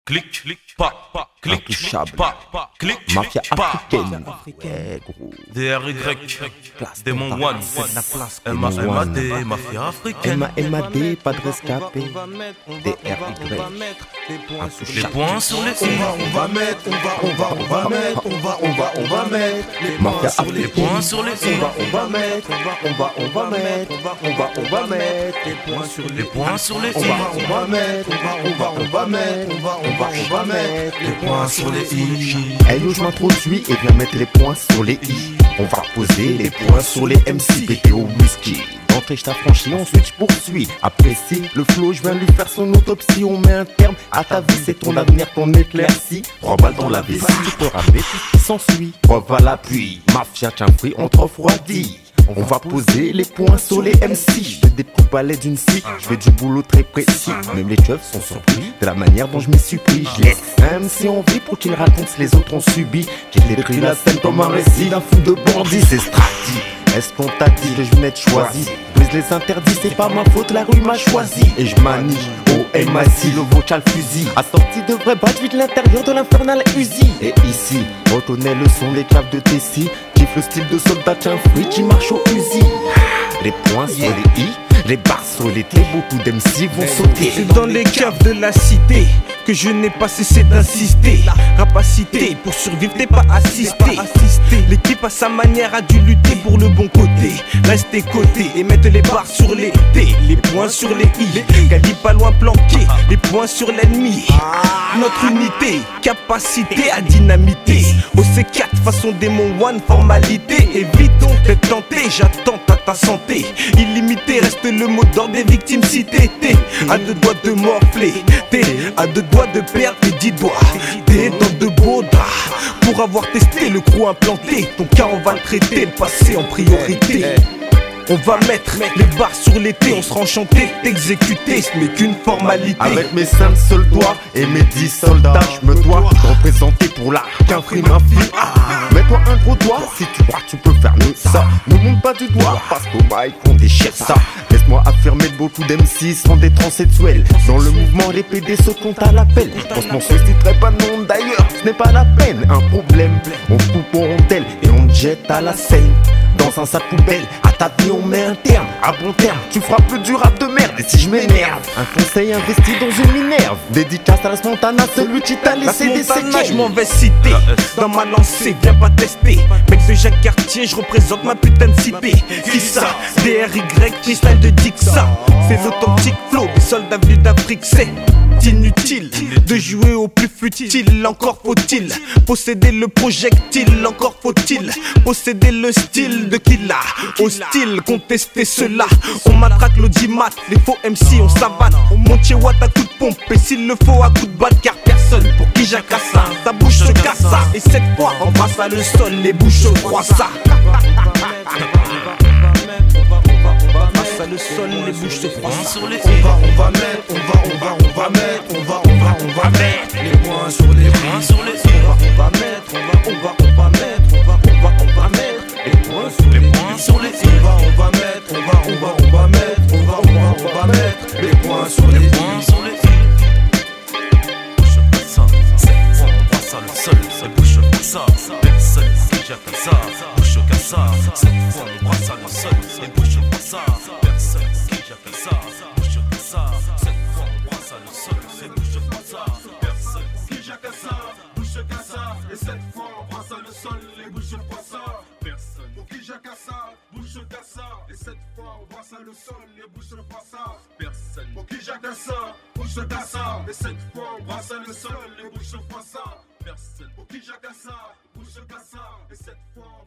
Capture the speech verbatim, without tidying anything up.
clic, clic, pas, pas, clic, Intouchable. pas, pas, clic, Mafia pas, africaine. pas. Ouais, gros. D R Y, Place Démon dans ta One, place. La place. M A Démon M A One. D, Mafia africaine. M A M A D, pas de rescapé. D R Y. Les points sur les i. On va mettre, on va, on va, on va mettre, on va, on va, on va mettre les Mafia points sur les Les points sur les on i. va, on va mettre, on va, on va, on va mettre, on va, on va, on va mettre les points sur Les points sur les on i. va, on va mettre, on va, on va, on va mettre, on va, on va, on va mettre les points sur les i. Hey yo, je m'introduis et viens mettre les points sur les i. On va poser les points sur les M C. Pété au whisky. D'entrée, je t'affranchis, ensuite je poursuis. Apprécie le flow, je viens lui faire son autopsie. On met un terme à ta vie, c'est ton avenir qu'on éclaircit. Trois balles dans la vessie, tu peux rapper tout ce qui s'ensuit. Preuve à l'appui, mafia, tiens fruit, on te refroidit. On va poser les points sur les M C. Je fais des coupes à l'aide d'une scie. Je fais du boulot très précis. Même les keufs sont surpris de la manière dont je m'y suis pris. Je laisse un M C en vie pour qu'il raconte ce que les autres ont subi. J'ai décrit la scène comme un récit d'un fou de bandit. C'est strati. Est-ce qu'on t'a dit que je venais de choisi? Brise les interdits, c'est pas ma faute, la rue m'a choisi. Et je manie au M A C, le vocal fusil. Assorti de vrais badges, de l'intérieur de l'infernal Uzi. Et ici, reconnais le son, les caves de Tessie. Kiffe le style de soldat, tiens fruit qui marche au fusil. Les points sur les i, les barres sur les T, beaucoup d'M C vont sauter. C'est dans les caves de la cité que je n'ai pas cessé d'insister. Rapacité, pour survivre t'es pas assisté. L'équipe à sa manière a dû lutter pour le bon côté. Rester coté et mettre les barres sur les T. Les points sur les i, Gali pas loin planqué. Les points sur l'ennemi. Notre unité, capacité à dynamiter. Au C quatre façon Démon One, formalité. Évitons d'être tenté, j'attends à ta santé. Illimité reste le mot d'ordre des victimes citées. T'es à deux doigts de morfler. T'es à deux doigts de perdre tes dix doigts. T'es dans de beaux draps. Pour avoir testé le crew implanté, ton cas on va le traiter, le passé en priorité. On va mettre les barres sur l'été, on sera enchanté d'exécuter, ce n'est qu'une formalité. Avec mes cinq seuls doigts et mes dix soldats, je me dois de représenter pour l'art qu'un free ma fille. Mets-toi un gros doigt si tu crois que tu peux faire mieux ça. Ne monte pas du doigt parce qu'au bail qu'on déchire ça. Laisse-moi affirmer que beaucoup d'M C sont des transsexuels. Dans le mouvement, les P D sautent quand à l'appel. On se m'en solliciterait pas de nom d'ailleurs, ce n'est pas la peine. Un problème, on coupe en rondelles et on te jette à la scène. Dans un sac poubelle, à ta vie on met un terme. À bon terme, tu feras plus du rap de merde. Et si je m'énerve, un conseil investi dans une minerve. Dédicace à la Montana, celui qui t'a laissé des séquelles. Je m'en vais citer, dans ma lancée, viens pas tester. Mec de Jacques Cartier, je représente ma putain de cité. Qui ça? D R Y, freestyle de Dixa. C'est l'authentique flow des soldats venus d'Afrique. C'est inutile de jouer au plus futile. Encore faut-il posséder le projectile. Encore faut-il posséder le style de Killa. Hostile, contester cela. On matraque l'audimat, les faux M C on savane. On monte chez Watt à coup de pompe et s'il le faut à coup de batte. Car personne pour qui j'acassa, ta bouche se cassa. Et cette fois on passe à le sol, les bouches se froissent. Ça le sol, les bouches se froissent. Sur les i. On va, on va mettre, on va, on va, on va mettre, on va, on va, on va mettre les points sur les Points sur les i. on va, on va mettre, on va, on va, on va mettre, on va, on va, on va mettre les points sur Les les points sur les on i. va, on va mettre, on va, on va, on va mettre, on va, on va, on va mettre les points sur les Les points sur les i. Bouche comme ça, cette fois on brasse à le sol. C'est bouche comme ça, personne qui jette à ça. Bouche comme ça, cette fois on brasse à le sol. C'est bouche comme ça, personne qui jette à ça. Bouche comme ça, cette fois on brasse à le sol. C'est bouche comme ça, personne qui jette à ça. Bouche comme ça, et cette fois on brasse à le sol. Les bouches comme ça, personne pour qui jette à ça. Bouche comme ça, et cette fois on brasse à le sol. Les bouches comme ça, personne pour qui jette à ça. Bouche comme ça, et cette fois on brasse à le sol. Les bouches comme ça, personne pour qui jette à ça. Bouche comme ça, et cette fois